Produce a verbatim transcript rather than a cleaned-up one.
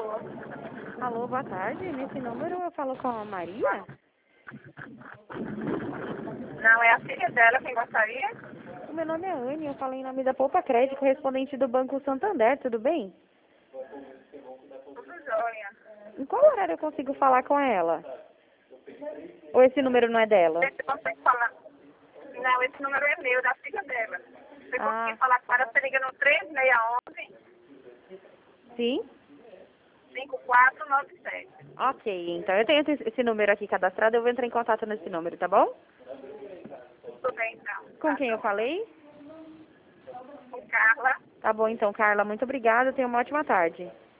Alô? Alô, boa tarde. Nesse número eu falo com a Maria? Não, é a filha dela quem gostaria? O meu nome é Anne, eu falo em nome da Poupa Crédito, correspondente do Banco Santander, tudo bem? Tudo jóia. Em qual horário eu consigo falar com ela? Ou esse número não é dela? Você consegue falar? Não, esse número é meu, da filha dela. Você Ah. conseguir falar com ela, você liga no três seis um um, Sim? cinco quatro nove sete. Ok, então eu tenho esse, esse número aqui cadastrado, eu vou entrar em contato nesse número, tá bom? Tudo bem, então. Com Tá quem eu bom. falei? Com Carla. Tá bom então, Carla, muito obrigada, tenha uma ótima tarde.